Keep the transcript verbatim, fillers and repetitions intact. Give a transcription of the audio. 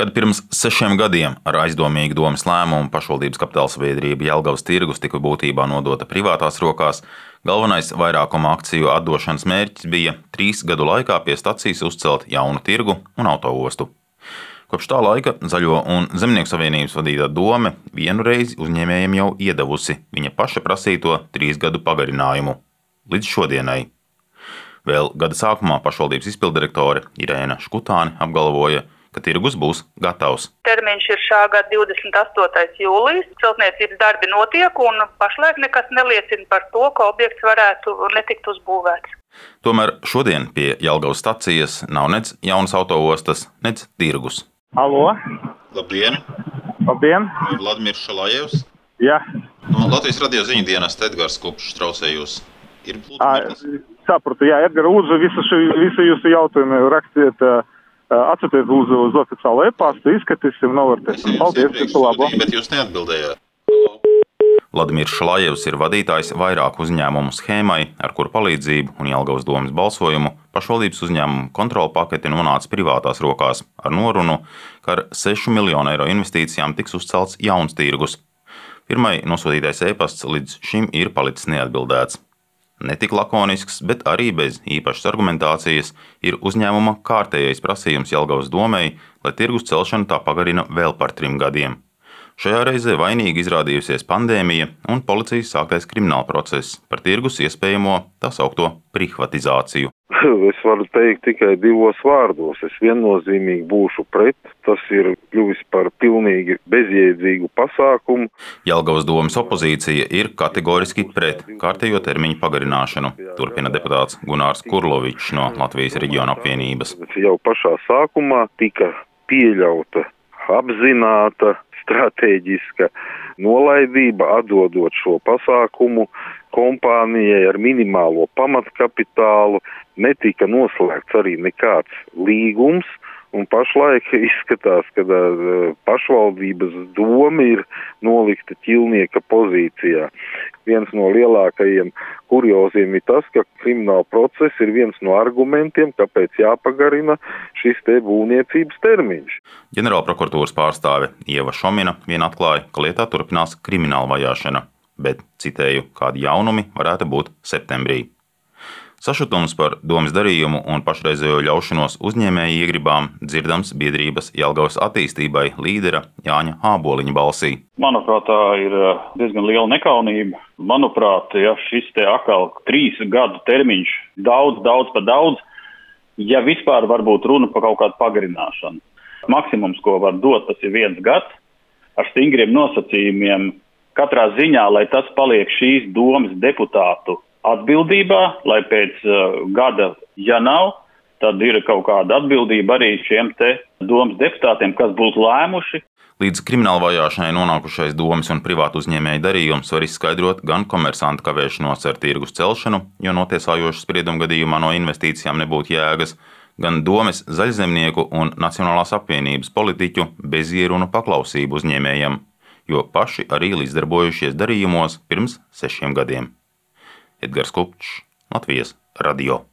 Kad pirms sešiem gadiem ar aizdomīgu domes lēmumu pašvaldības kapitālsabiedrība Jelgavas tirgus tika būtībā nodota privātās rokās, galvenais vairākuma akciju atdošanas mērķis bija trīs gadu laikā pie stacijas uzcelt jaunu tirgu un autoostu. Kopš tā laika Zaļo un Zemnieku savienības vadītā dome vienu reizi uzņēmējiem jau iedevusi viņa paša prasīto trīs gadu pagarinājumu līdz šodienai. Vēl gada sākumā pašvaldības izpilddirektore Irēna Škutāne apgalvoja, ka tirgus būs gatavs. Termiņš ir šā gada divdesmit astotais jūlijas. Celtniecības darbi notiek un pašlaik nekas neliecina par to, ka objekts varētu netikt uzbūvēts. Tomēr šodien pie Jelgavas stacijas nav nec jaunas autoostas, nec tirgus. Alo! Labdien! Labdien! Vladimirs Šalājevs. Jā. No Latvijas radio ziņu dienas Edgars Kupčs traucē jūs. Ir lūdzu, sapratu, jā, Edgar, lūdzu, visu, visu jūsu jautājumu rakstiet. Atsūtiet lūdzu uz oficiālo e-pastu, izskatīsim, novērtēsim. Paldies, visu labo. Bet jūs neatbildējāt. Vladimirs Šalājevs ir vadītājs vairāku uzņēmumu schēmai, ar kuru palīdzību un Jelgavas domes balsojumu pašvaldības uzņēmumu kontrola paketi nonāca privātās rokās ar norunu, ka ar sešu miljonu eiro investīcijām tiks uzcelts jauns tirgus. Pirmai nosūtītais e-pasts līdz šim ir palicis neatbildēts. Netik lakonisks, bet arī bez īpašas argumentācijas ir uzņēmuma kārtējais prasījums Jelgavas domei, lai tirgus celšanu tā pagarina vēl par trim gadiem. Šajā reizē vainīgi izrādījusies pandēmija un policijas sāktais krimināla process par tirgus iespējamo tā saukto privatizāciju. Es varu teikt tikai divos vārdos. Es viennozīmīgi būšu pret. Tas ir kļuvis par pilnīgi bezjēdzīgu pasākumu. Jelgavas domes opozīcija ir kategoriski pret kārtējo termiņu pagarināšanu, turpina deputāts Gunārs Kurlovičs no Latvijas reģiona apvienības. Jau pašā sākumā tika pieļauta, apzināta, stratēģiska nolaidība, atdodot šo pasākumu kompānijai ar minimālo pamatkapitālu. Netika noslēgts arī nekāds līgums, un pašlaik izskatās, ka pašvaldības doma ir nolikta ķilnieka pozīcijā. Viens no lielākajiem kurioziem ir tas, ka krimināla process ir viens no argumentiem, kāpēc jāpagarina šis te būvniecības termiņš. Ģenerālprokuratūras pārstāve Ieva Šomina vien atklāja, ka lietā turpinās krimināla vajāšana, bet, citēju, kādi jaunumi varētu būt septembrī. Sašutums par domes darījumu un pašreizējo ļaušanos uzņēmēju iegribām dzirdams biedrības Jelgavas attīstībai līdera Jāņa Āboliņa balsī. Manuprāt, tā ir diezgan liela nekaunība. Manuprāt, ja šis te atkal trīs gadu termiņš daudz, daudz pa daudz, ja vispār var būt runa par kaut kādu pagarināšanu. Maksimums, ko var dot, tas ir viens gads ar stingriem nosacījumiem. Katrā ziņā, lai tas paliek šīs domes deputātu atbildībā, lai pēc uh, gada, ja nav, tad ir kaut kāda atbildība arī šiem te domes deputātiem, kas būs lēmuši. Līdz krimināla vajāšanai nonākušais domes un privātu uzņēmēju darījums var izskaidrot gan komersanta kavēšanos ar tirgus celšanu, jo notiesājošu spriedumu gadījumā no investīcijām nebūtu jēgas, gan domes Zaļzemnieku un Nacionālās apvienības politiķu bezierunu paklausību uzņēmējiem, jo paši arī līdzdarbojušies darījumos pirms sešiem gadiem. Edgars Kupčs, Latvijas radio.